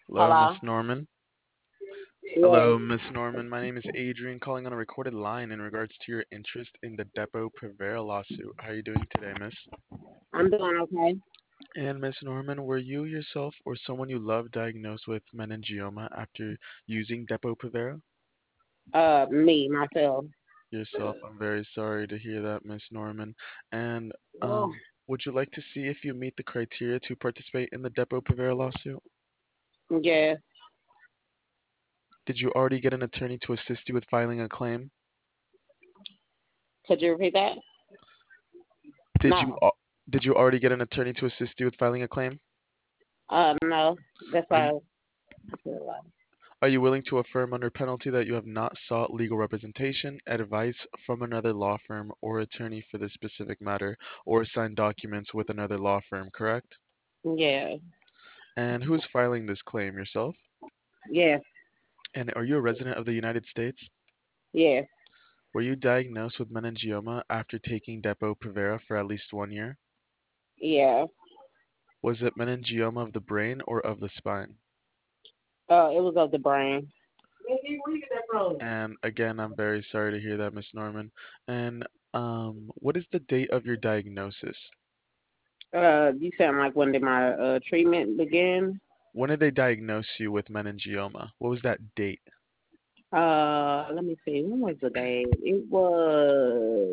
Hello, Hello? Miss Norman. Yes, Hello, Miss Norman. My name is Adrian, calling on a recorded line in regards to your interest in the Depo Provera lawsuit. How are you doing today, Miss? I'm doing okay. And Miss Norman, were you yourself or someone you love diagnosed with meningioma after using Depo Provera? Me, myself. Yourself. I'm very sorry to hear that, Miss Norman. And Oh, would you like to see if you meet the criteria to participate in the Depo Provera lawsuit? yes. Did you already get an attorney to assist you with filing a claim? Could you repeat that? Did you No. al- did you already get an attorney to assist you with filing a claim? No. That's Are why you, I feel like. are you willing to affirm under penalty that you have not sought legal representation, advice from another law firm or attorney for this specific matter, or signed documents with another law firm, correct? Yeah. And who's filing this claim, yourself? Yes. And are you a resident of the United States? Yes. Were you diagnosed with meningioma after taking Depo-Provera for at least 1 year? Yeah. Was it meningioma of the brain or of the spine? It was of the brain. And again, I'm very sorry to hear that, Miss Norman. And what is the date of your diagnosis? You sound like when did my treatment begin? When did they diagnose you with meningioma? What was that date? Let me see. When was the day? It was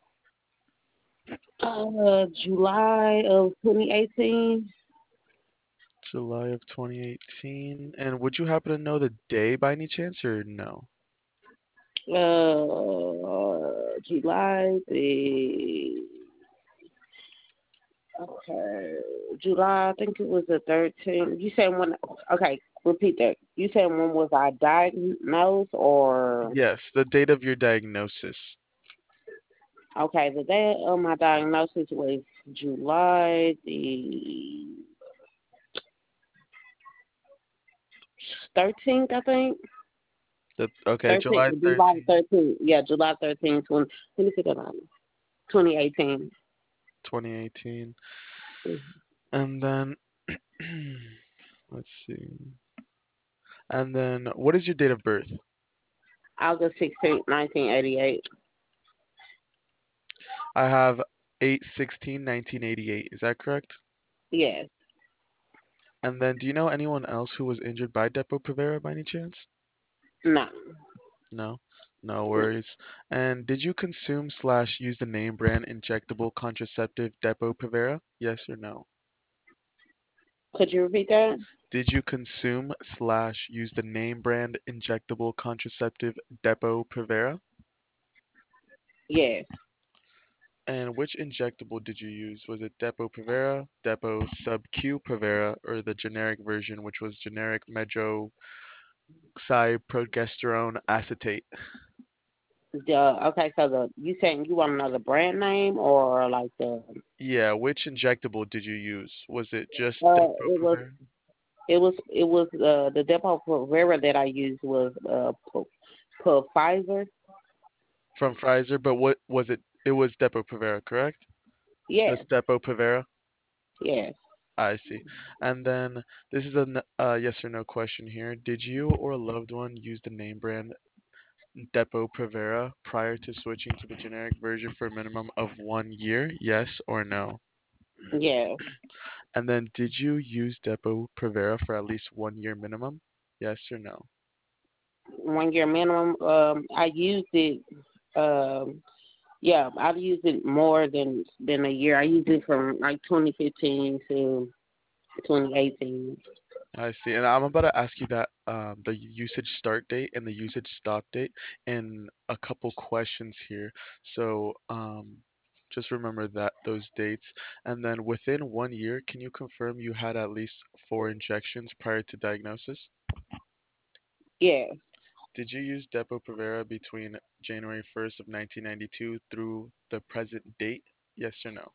July of 2018. July of 2018. And would you happen to know the day by any chance or no? July the Okay, July. I think it was the 13th. You said when? Okay, repeat that. You said when was I diagnosed, or Yes, the date of your diagnosis. okay, the day of my diagnosis was July the 13th. I think Okay, 13th. July July 13th, 13th. Yeah, July 13th. Let me see that on 2018. 2018. And then, let's see. And then, what is your date of birth? August 16th, 1988. I have 8/16/1988. Is that correct? Yes. And then, do you know anyone else who was injured by Depo-Provera by any chance? No. No, no worries. And did you consume slash use the name brand injectable contraceptive Depo-Provera? Yes or no? Could you repeat that? Did you consume slash use the name brand injectable contraceptive Depo-Provera? Yes. And which injectable did you use? Was it Depo-Provera, Depo Sub-Q Provera, or the generic version, which was generic medroxyprogesterone acetate? Okay, so you saying you want to know the brand name or like the Yeah, which injectable did you use? Was it just it was Depo-Provera? the Depo Provera that I used was Pfizer. From Pfizer, but what was it? It was Depo-Provera, correct? Yes. Just Depo-Provera? Yes. I see. And then this is a yes or no question here. Did you or a loved one use the name brand Depo-Provera prior to switching to the generic version for a minimum of 1 year? Yes or no? Yes. And then did you use Depo-Provera for at least 1 year minimum? Yes or no? 1 year minimum. I used it. Um, yeah, I've used it more than a year. I used it from like 2015 to 2018. I see. And I'm about to ask you that the usage start date and the usage stop date in a couple questions here. So just remember that those dates. And then within 1 year, can you confirm you had at least 4 injections prior to diagnosis? Yes. Did you use Depo-Provera between January 1st of 1992 through the present date? Yes or no?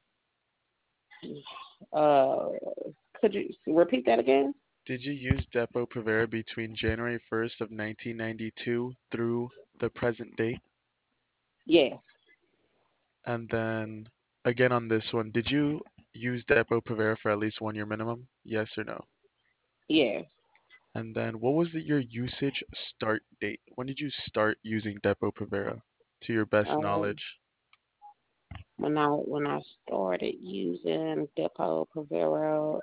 Uh, could you repeat that again? Did you use Depo-Provera between January 1st of 1992 through the present date? Yes. And then again on this one, did you use Depo-Provera for at least 1 year minimum? Yes or no? Yes. And then what was your usage start date? When did you start using Depo-Provera to your best Uh, knowledge? when I started using Depo Provero,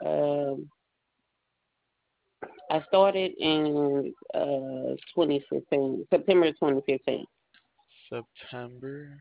I started in 2015, September 2015. September.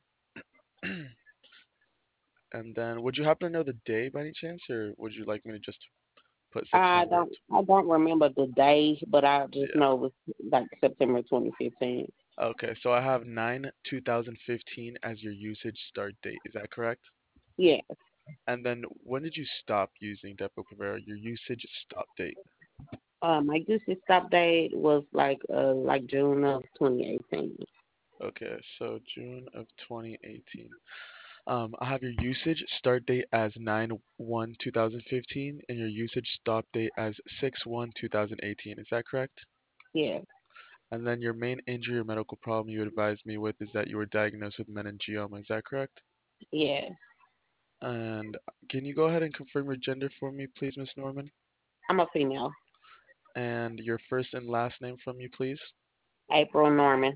And then would you happen to know the day by any chance, or would you like me to just put September? I don't remember the day, but I just Yeah. know it was like September 2015. Okay, so I have 9/2015 as your usage start date. Is that correct? Yeah. And then when did you stop using Depo-Provera? Your usage stop date. My usage stop date was like June of 2018. Okay, so June of 2018. I have your usage start date as 9/1/2015 and your usage stop date as 6/1/2018. Is that correct? Yeah. And then your main injury or medical problem you advised me with is that you were diagnosed with meningioma. Is that correct? Yeah. And can you go ahead and confirm your gender for me, please, Miss Norman? I'm a female. And your first and last name from you, please? April Norman.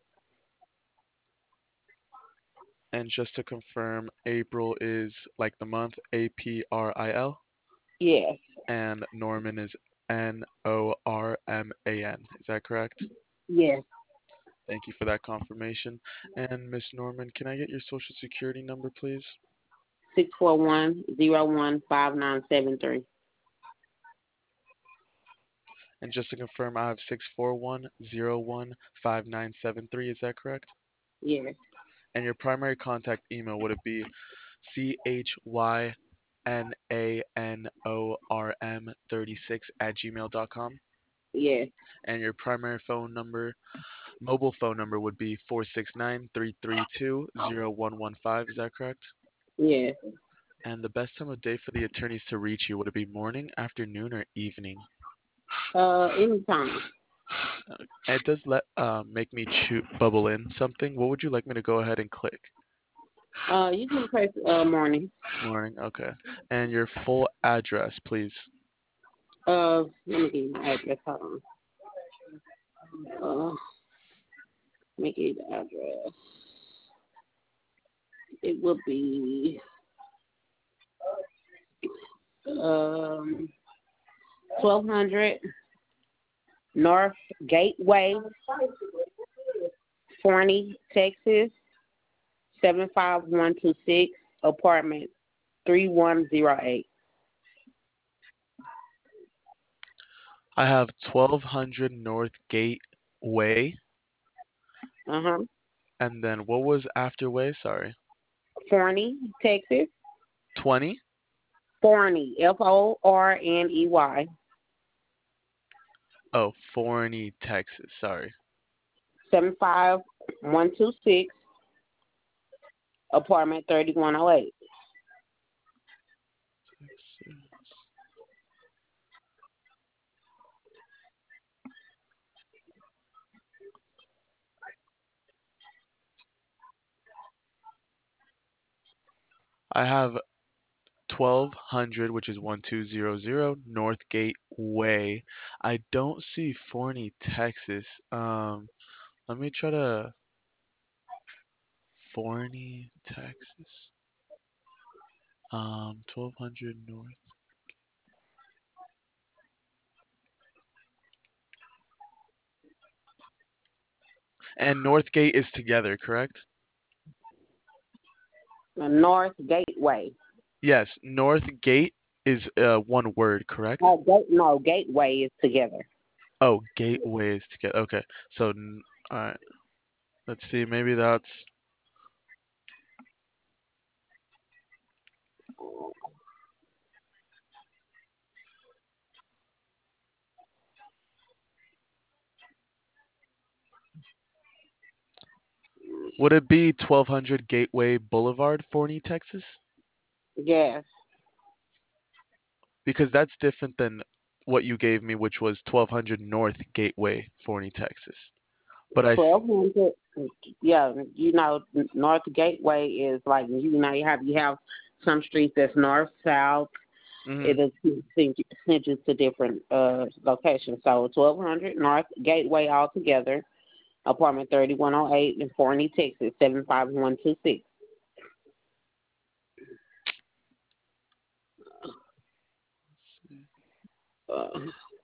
And just to confirm, April is like the month, April, Yes. and Norman is Norman. Is that correct? Yes. Thank you for that confirmation. And Miss Norman, can I get your social security number, please? 641015973. And just to confirm, I have 641015973. Is that correct? Yes. And your primary contact email, would it be chynanorm36@gmail.com? Yes. And your primary mobile phone number would be 469-332-0115. Is that correct? Yes. And the best time of day for the attorneys to reach you, would it be morning, afternoon, or evening? Anytime. It does let make me bubble in something. What would you like me to go ahead and click? You can press morning. Morning, okay. And your full address, please. Let me get you my address. Hold on. Let me get you the address. It would be um 1200 North Gateway, Forney, Texas 75126, apartment 3108. I have 1200 North Gateway, Uh-huh. and then what was after way? Sorry. Forney, Texas. 20? Forney, Forney. Oh, Forney, Texas. Sorry. 75126, apartment 3108. I have 1200, which is 1200 North Gateway. I don't see Forney, Texas. Let me try to Forney, Texas. 1200 North. And Northgate is together, correct? North Gateway. Yes, Northgate is one word, correct? No, Gateway is together. Oh, gateway is together. Okay, so all right. Let's see. Maybe that's. Would it be 1200 Gateway Boulevard, Forney, Texas? Yes. Because that's different than what you gave me, which was 1200 North Gateway, Forney, Texas. But 1200. Yeah, North Gateway is like you have some streets that's north, south. Hmm. It'll send you to different locations. So 1200 North Gateway altogether, apartment 3108 in Forney, Texas 75126. Uh,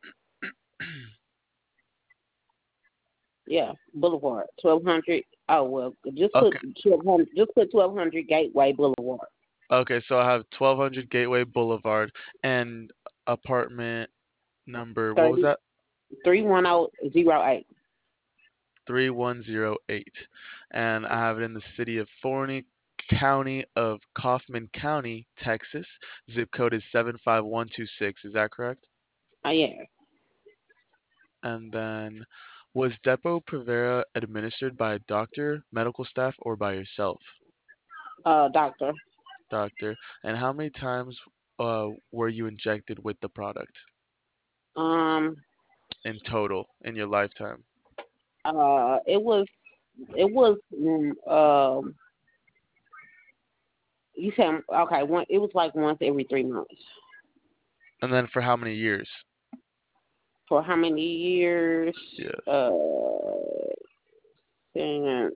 yeah, Boulevard 1200. Oh well, Okay. just put 1200 Gateway Boulevard. Okay, so I have 1200 Gateway Boulevard and apartment number, what was 30 that? 31008. 3108. And I have it in the city of Forney, county of Kaufman County, Texas. Zip code is 75126. Is that correct? Yeah, And then, was Depo Provera administered by a doctor, medical staff, or by yourself, doctor. doctor? And how many times were you injected with the product Um, in total in your lifetime? it was it was you said okay. One, it was like once every 3 months. And then for how many years? For how many years? Yes. Uh, since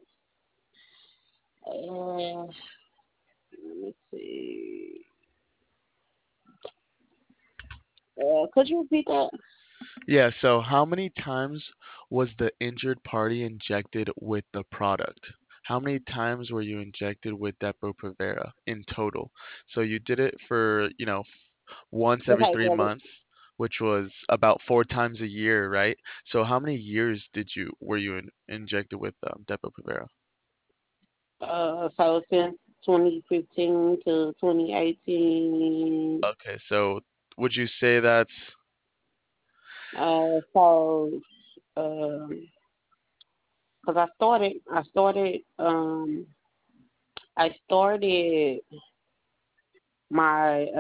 let me see. Could you repeat that? Yeah, so how many times was the injured party injected with the product? How many times were you injected with Depo-Provera in total? So you did it for, once every Okay, three well, months, which was about 4 times a year, right? So how many years were you injected with Depo-Provera? so since 2015 to 2018. Okay, so would you say that's So um, cause I started my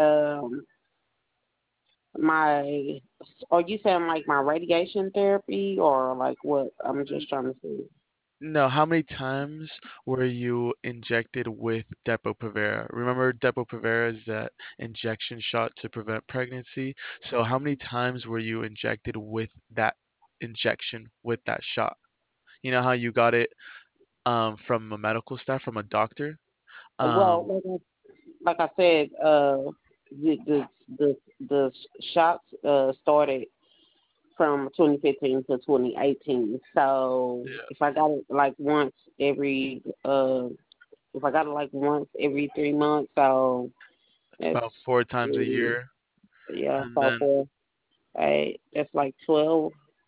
my or you saying like my radiation therapy or like what? I'm just trying to see. No, how many times were you injected with Depo-Provera? Remember Depo-Provera is that injection shot to prevent pregnancy? So how many times were you injected with that injection, with that shot? You know how you got it from a medical staff, from a doctor? Well, Um, like I said, the the the shots started from 2015 to 2018. So if I yes. got it like once every if I got it like once every 3 months, so that's About 4 times a mm, year. yeah, And so then for that's like 12.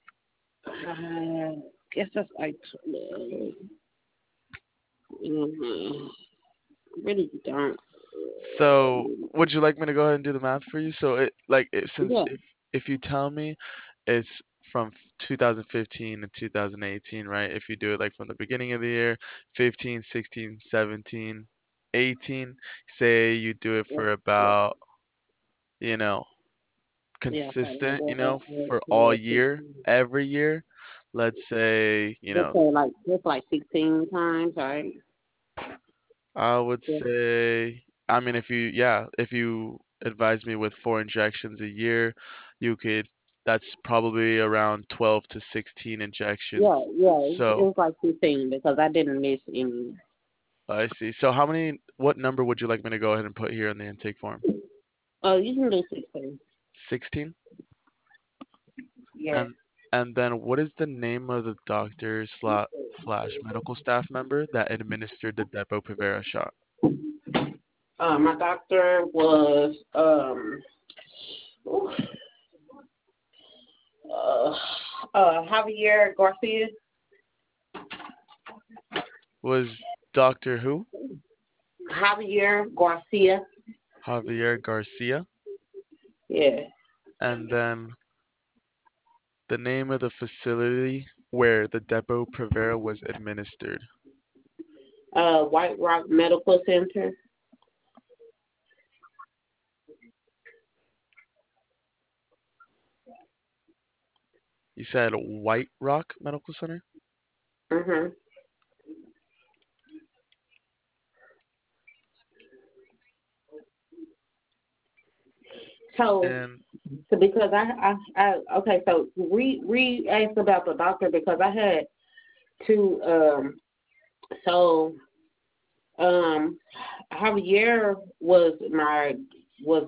I guess that's like 12. Mm, really don't. so would you like me to go ahead and do the math for you? So since Yeah, if you tell me it's from 2015 to 2018, right? If you do it like from the beginning of the year, 15, 16, 17, 18, say you do it yeah, for yeah, about, you know, yeah. consistent, So, for all year, every year, let's say, let's say like just like 16 times, right? I would Yeah, say, I mean, if you advise me with 4 injections a year, you could, that's probably around 12 to 16 yeah, injections. yeah. It So was like 15 because I didn't miss any. I see. So what number would you like me to go ahead and put here in the intake form? Oh, you can do 16. 16? Yeah. And and then what is the name of the doctor slash medical staff member that administered the Depo-Provera shot? My doctor was uh, Javier Garcia. Was Doctor who? Javier Garcia. Javier Garcia. Yeah. And then the name of the facility where the Depo-Provera was administered. White Rock Medical Center. You said White Rock Medical Center? Mhm. So, And because I okay, so re asked about the doctor because I had to so um Javier was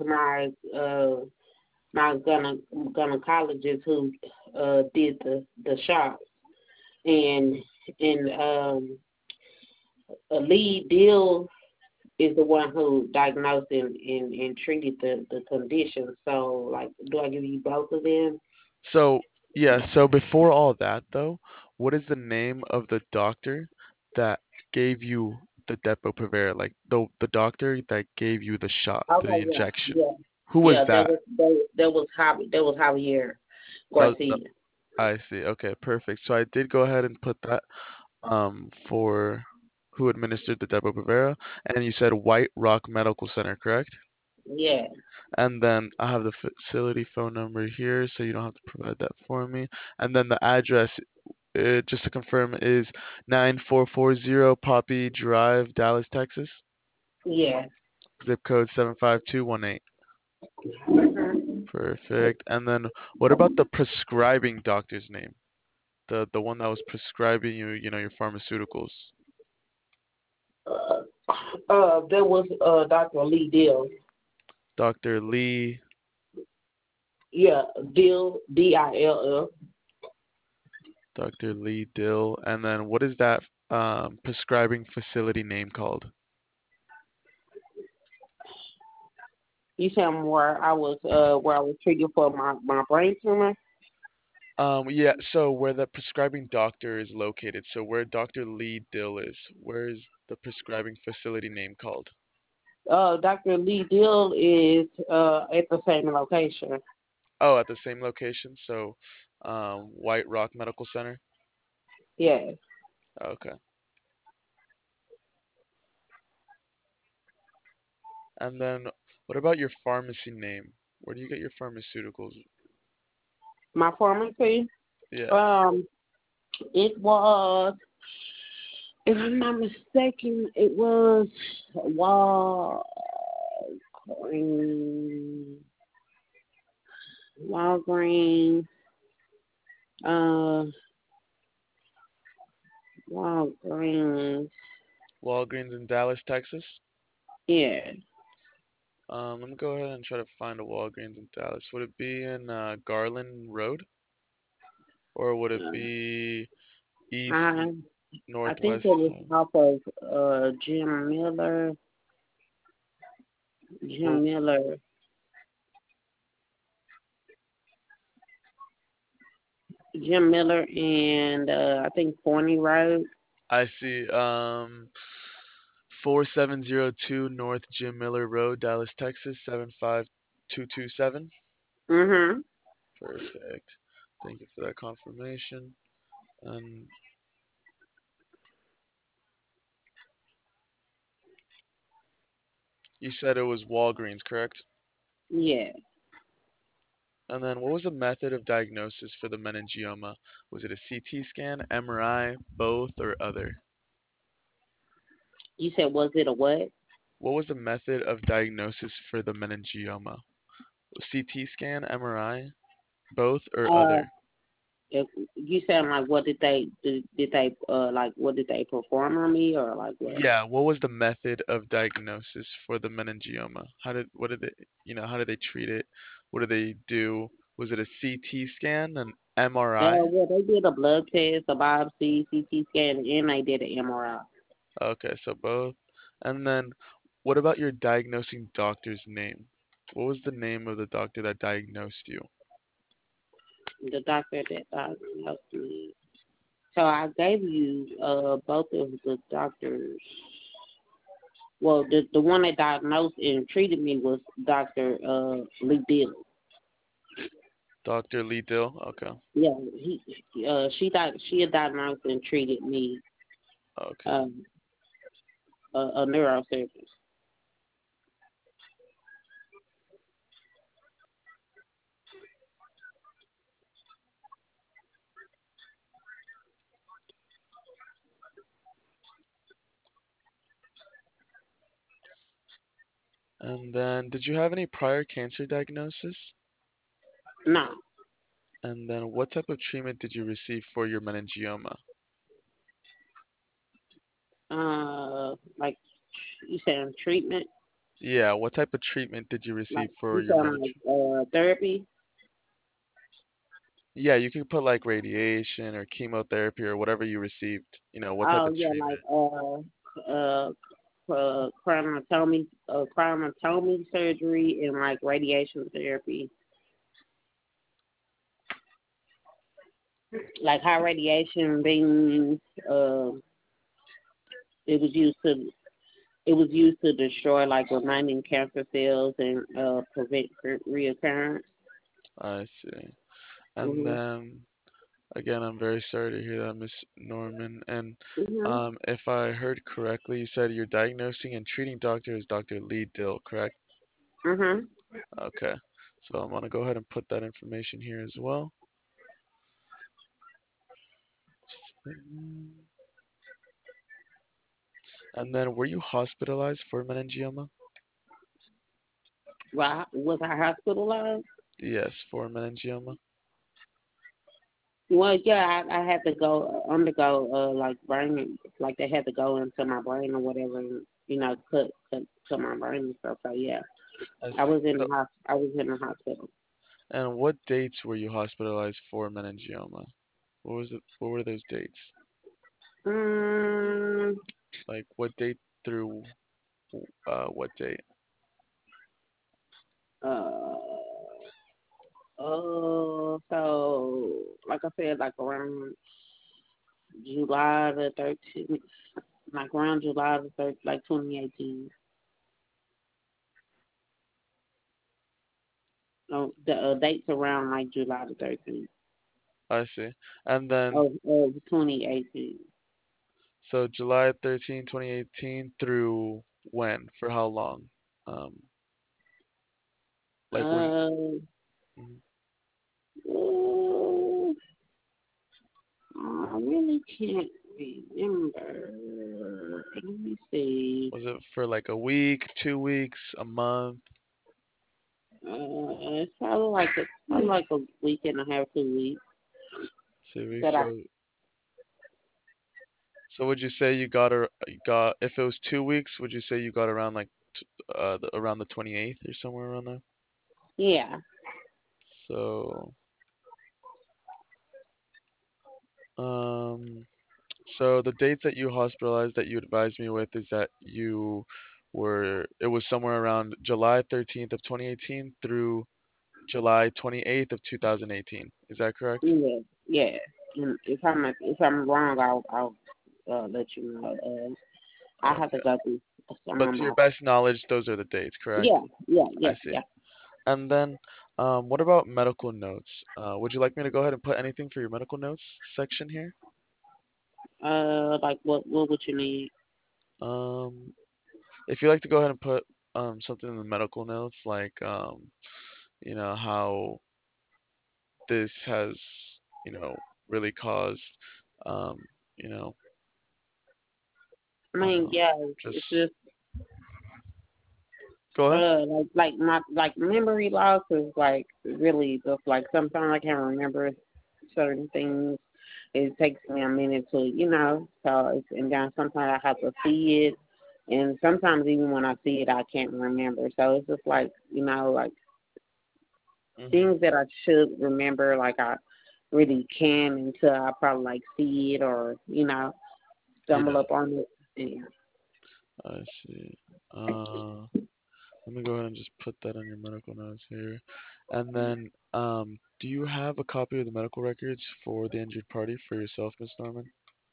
my gynecologist who did the shots, and Lee Deal is the one who diagnosed and treated the condition. So, like, do I give you both of them? so, yeah, so before all that though, what is the name of the doctor that gave you the Depo-Provera? Like the doctor that gave you the shot, the Okay, yeah, injection. yeah, Who was yeah. that? That was Javier That Garcia. I see. Okay, perfect. So I did go ahead and put that for who administered the Depo-Provera, and you said White Rock Medical Center, correct? Yeah, And then I have the facility phone number here, so you don't have to provide that for me. And then the address, just to confirm, is 9440 Poppy Drive, Dallas, Texas. yeah. Zip code 75218. Mhm. Perfect. And then what about the prescribing doctor's name? The one that was prescribing you, your pharmaceuticals. Uh, there was Dr. Lee Dill. Dr. Lee, Yeah, Dill, Dill. Dr. Lee Dill. And then what is that prescribing facility name called? You said where I was treated for my brain tumor. Yeah, so where the prescribing doctor is located, so where Dr. Lee Dill is, where is the prescribing facility name called? Dr. Lee Dill is at the same location. Oh, at the same location, so White Rock Medical Center. Yeah. Okay. And then what about your pharmacy name? Where do you get your pharmaceuticals? My pharmacy. Yeah. Um, it was, if I'm not mistaken, it was Walgreens, Walgreens, uh, Walgreens. Walgreens in Dallas, Texas. Yeah. Let me go ahead and try to find a Walgreens in Dallas. Would it be in Garland Road, or would it Uh, be east, I I think it northwest? was off of Jim Miller, Well, Jim Miller, Jim Miller, and I think Forney Road. I see. 4702 North Jim Miller Road, Dallas, Texas, 75227. Mhm. Perfect. Thank you for that confirmation. And you said it was Walgreens, correct? Yeah. And then what was the method of diagnosis for the meningioma? Was it a CT scan, MRI, both, or other? You said was it a what? What was the method of diagnosis for the meningioma? CT scan, MRI, both, or Uh, other? if you said like what did they like what did they perform on me or like what? Yeah, what was the method of diagnosis for the meningioma? What did they, how did they treat it? What did they do? Was it a CT scan, an MRI? Well, they did a blood test, a biopsy, CT scan, and they did an MRI. Okay, so both. And then what about your diagnosing doctor's name? What was the name of the doctor that diagnosed you? The doctor that diagnosed me. So I gave you both of the doctors. Well, the one that diagnosed and treated me was Doctor Lee Dill. Dr. Lee Dill? Okay. Yeah, she had diagnosed and treated me, Okay. um, a neurosurgeon. And then, did you have any prior cancer diagnosis? No. And then, what type of treatment did you receive for your meningioma? Like you saying treatment, Yeah, what type of treatment did you like receive for you your saying meningioma? therapy. Yeah, you could put like radiation or chemotherapy or whatever you received, what type Oh of yeah, like treatment. cryomatomy surgery and like radiation therapy. Like high radiation beams. Uh, it was used to destroy like remaining cancer cells and prevent reoccurrence. I see. And Mhm. then again, I'm very sorry to hear that, Miss Norman. And Mhm. if I heard correctly, you said your diagnosing and treating doctor is Dr. Lee Dill, correct? Mhm. Okay. So I'm gonna go ahead and put that information here as well. And then, were you hospitalized for meningioma? Well, was I hospitalized? Yes, for meningioma. Well, yeah, I had to go undergo like brain, like they had to go into my brain or whatever, and, cut my brain and stuff. So yeah, I see. So, I was in the hospital. and what dates were you hospitalized for meningioma? What were those dates? Mm, Like what date through what date? uh, so like I said, like around July the 13th, like around July the 3rd, like 2018. No, the dates around like July the 13th I see. And then, of 2018. so July 13, 2018 through when? For how long? Um, like when? Uh, Mhm. uh, I really can't remember. Let me see. Was it for like a week, 2 weeks, a month, It's probably like a week and a half, 2 weeks. 2 weeks? That I So would you say you got if it was 2 weeks, would you say you got around like around the 28th or somewhere around there? yeah. So um so the dates that you hospitalized that you advised me with is that it was somewhere around July 13th of 2018 through July 28th of 2018. Is that correct? Yeah, yeah. And if I'm wrong, I'll let you know. I have to Okay. go through some But of to your my. best knowledge, those are the dates, correct? Yeah, yeah, I yeah, see. yeah. And then, what about medical notes? Would you like me to go ahead and put anything for your medical notes section here? Like what would you need? Um, if you like to go ahead and put something in the medical notes, like how this has really caused um, you know I mean, um, yeah, it's just just go ahead. like my like memory loss is like really just like sometimes I can't remember certain things. It takes me a minute to so and then sometimes I have to see it, and sometimes even when I see it I can't remember. So it's just like like Hmm. things that I should remember, like I really can until I probably like see it or stumble Yeah, up on it. Yeah. I see. Let me go ahead and just put that on your medical notes here. And then, do you have a copy of the medical records for the injured party for yourself, Miss Norman?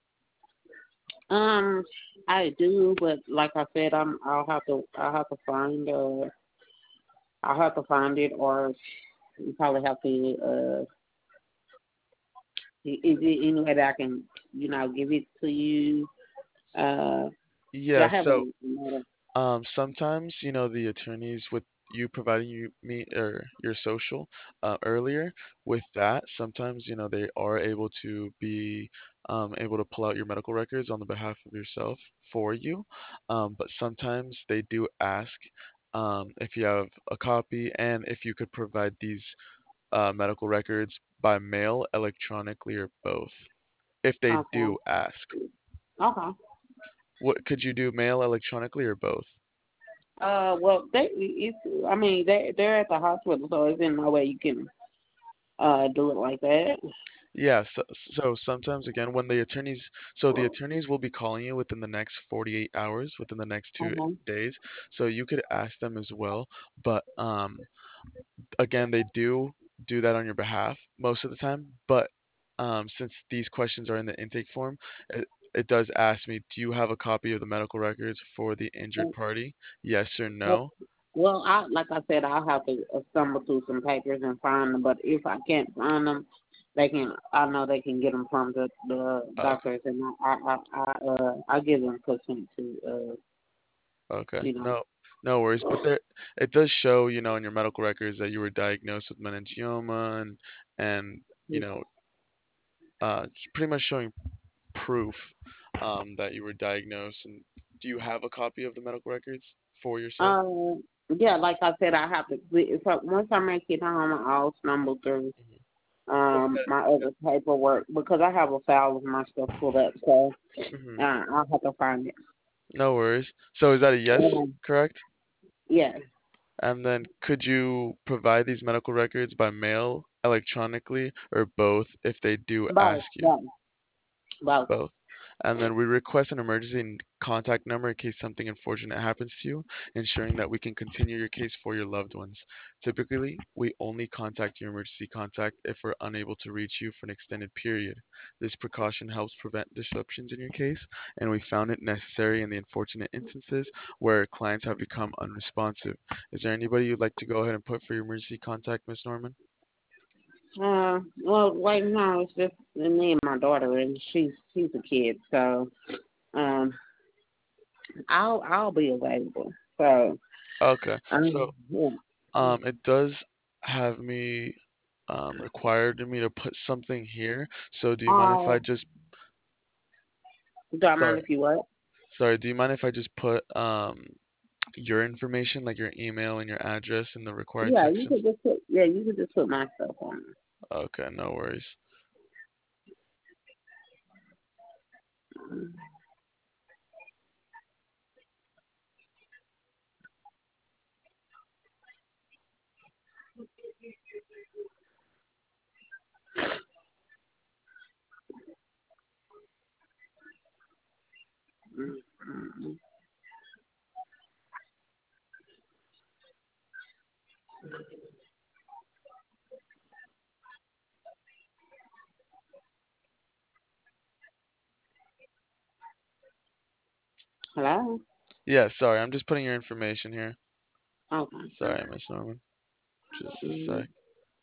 Um, I do, but like I said, I'll have to find I'll have to find it, or you probably have to is it any way that I can give it to you? Uh, 'Cause I Yeah, have so another. sometimes, the attorneys with you providing me or your social earlier with that, sometimes, they are able to be able to pull out your medical records on the behalf of yourself for you. But sometimes they do ask if you have a copy, and if you could provide these medical records by mail, electronically, or both, if they Okay. do ask. Okay. What could you do, mail, electronically, or both? Well, I mean, they're at the hospital, so it's in no way you can do it like that. Yeah, so sometimes again, when the attorneys will be calling you within the next 48 hours, within the next two Uh-huh. days, so you could ask them as well. But again, they do that on your behalf most of the time. But since these questions are in the intake form, it does ask me, do you have a copy of the medical records for the injured party? Yes or Well, no? like I said, I'll have to stumble through some papers and find them. But if I can't find them, I know they can get them from the Okay, doctors, and I give them consent to, okay. you know. No worries. But there, it does show, in your medical records that you were diagnosed with meningioma and you know, pretty much showing proof that you were diagnosed. And do you have a copy of the medical records for yourself? Um, yeah, like I said, I have to. So once I make it home, I'll stumble through Hmm. But my other paperwork because I have a file of my stuff pulled up, so hmm I'll have to find it. no worries. So is that a yes, Um, correct? yeah, And then could you provide these medical records by mail, electronically, or both if they do both, ask you? both, both. Both. And then we request an emergency contact number in case something unfortunate happens to you, ensuring that we can continue your case for your loved ones. Typically, we only contact your emergency contact if we're unable to reach you for an extended period. This precaution helps prevent disruptions in your case, and we found it necessary in the unfortunate instances where clients have become unresponsive. Is there anybody you'd like to go ahead and put for your emergency contact, Miss Norman? Well, right now it's just me and my daughter, and she's a kid, so um, I'll be available. So Okay. So, yeah. it does have me required me to put something here. So do you mind if Uh, I just do I mind sorry if you what? do you mind if I just put your information, like your email and your address in the required Yeah, you section? could just put you could just put my stuff on. Okay, no worries. Mm-hmm. Hello. Yeah, sorry, I'm just putting your information here. Okay. Sorry, Miss Norman. Just a Mm-hmm. sec.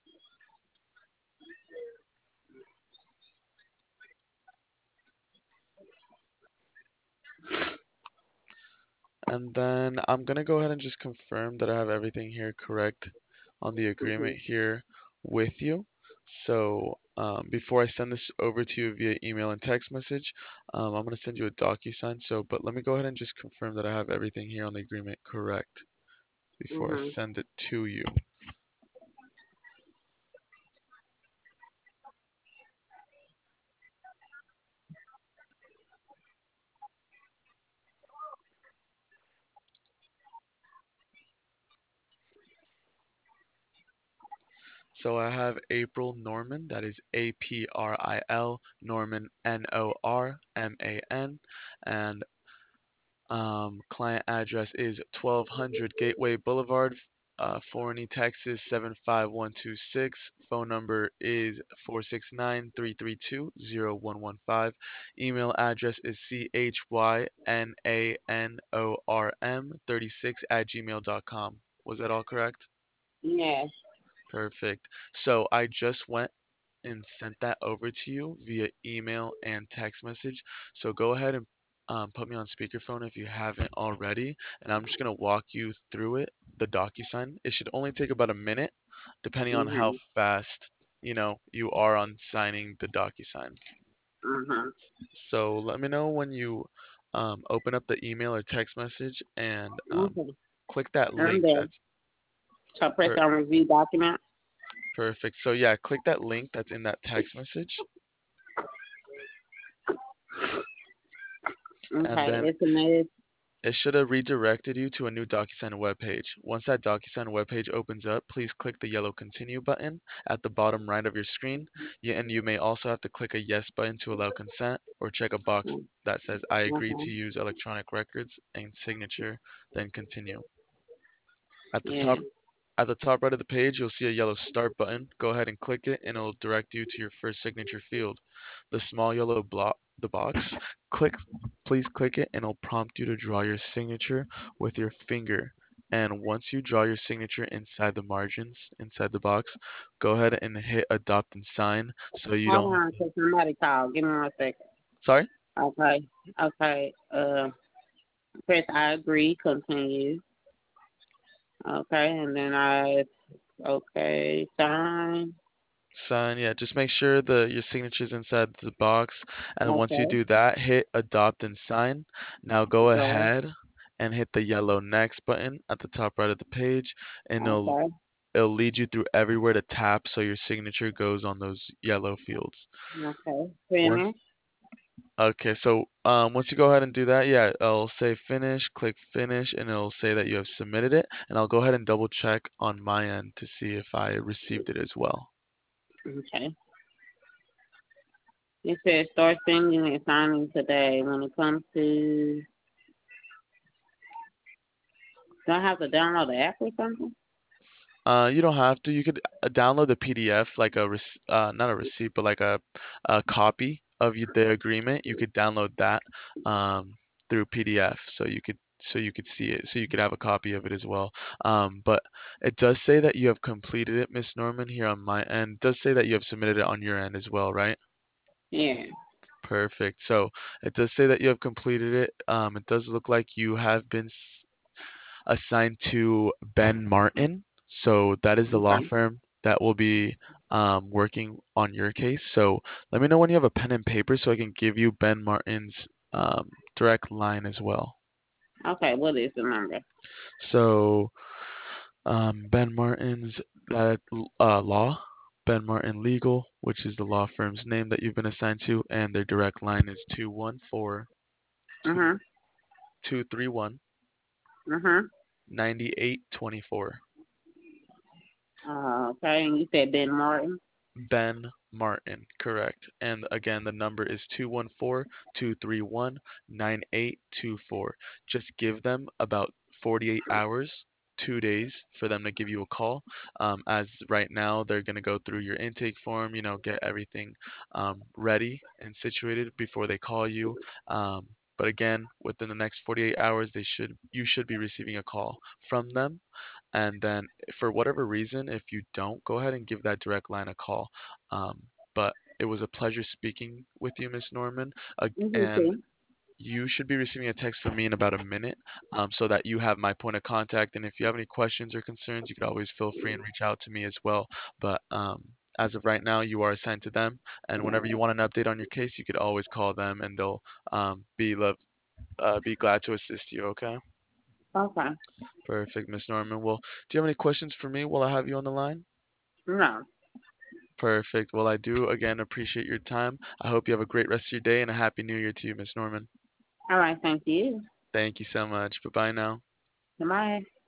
And then I'm gonna go ahead and just confirm that I have everything here correct on the agreement here with you. So before I send this over to you via email and text message, I'm gonna send you a DocuSign. So, but let me go ahead and just confirm that I have everything here on the agreement correct before I Mm-hmm. send it to you. So I have April Norman, that is April Norman, Norman, and client address is 1200 Gateway Boulevard, Forney, Texas 75126. Phone number is 469-332-0115. Email address is chynanorm36@gmail.com. Was that all correct? Yes. Perfect. So I just went and sent that over to you via email and text message. So go ahead and put me on speakerphone if you haven't already, and I'm just gonna walk you through it, the DocuSign. It should only take about a minute, depending on how Mm-hmm. fast you are on signing the DocuSign. Mm-hmm. So let me know when you open up the email or text message, and Okay. click that I'm link there. that's So press per on review document. perfect. So yeah, click that link that's in that text message, and Okay, then it's submitted. it should have redirected you to a new DocuSign webpage. Once that DocuSign webpage opens up, please click the yellow continue button at the bottom right of your screen. And you may also have to click a yes button to allow consent or check a box that says I agree Okay. to use electronic records and signature, then continue. At the Yeah. top At the top right of the page, you'll see a yellow Start button. Go ahead and click it, and it'll direct you to your first signature field. The small yellow block, the box, click, please click it, and it'll prompt you to draw your signature with your finger. And once you draw your signature inside the margins, inside the box, go ahead and hit Adopt and Sign so you Hold don't. on, cause somebody called. Give me 1 second. Sorry? Okay. Okay. Press I agree. Continue. Okay, and then okay, sign. Sign, yeah, just make sure your signature's inside the box. And once you Okay, do that, hit Adopt and Sign. Now go go. ahead and hit the yellow Next button at the top right of the page, and Okay, it'll lead you through everywhere to tap so your signature goes on those yellow fields. okay. Once Finish. Okay, so once you go ahead and do that, yeah, I'll say finish, click finish, and it'll say that you have submitted it. And I'll go ahead and double check on my end to see if I received it as well. Okay. It says start sending and signing today. When it comes to, do I have to download the app or something? You don't have to. You could download the PDF, like not a receipt, but like a copy of the agreement. You could download that through PDF, so you could see it, so you could have a copy of it as well. But it does say that you have completed it, Miss Norman, here on my end. It does say that you have submitted it on your end as well, right? Yeah. Perfect. So it does say that you have completed it. It does look like you have been assigned to Ben Martin. So that is the law Okay. firm that will be working on your case. So let me know when you have a pen and paper so I can give you Ben Martin's direct line as well. Okay. What is the number? So Ben Martin's law, Ben Martin Legal, which is the law firm's name that you've been assigned to, and their direct line is 214 Mhm. 231 Mhm. 9824. Okay. And you said Ben Martin. Ben Martin, correct. And again, the number is 214-231-9824. Just give them about 48 hours, 2 days for them to give you a call. As right now, they're going to go through your intake form, get everything ready and situated before they call you. But again, within the next 48 hours, you should be receiving a call from them. And then for whatever reason, if you don't, go ahead and give that direct line a call. But it was a pleasure speaking with you, Miss Norman. Mhm. And Too. you should be receiving a text from me in about a minute, so that you have my point of contact. And if you have any questions or concerns, you could always feel free and reach out to me as well. But as of right now, you are assigned to them. And whenever you want an update on your case, you could always call them, and they'll be glad to assist you. Okay. Okay. Perfect, Miss Norman. Well, do you have any questions for me while I have you on the line? No. Perfect. Well, I do again appreciate your time. I hope you have a great rest of your day and a happy new year to you, Miss Norman. All right. Thank you. Thank you so much. Bye bye now. Goodbye.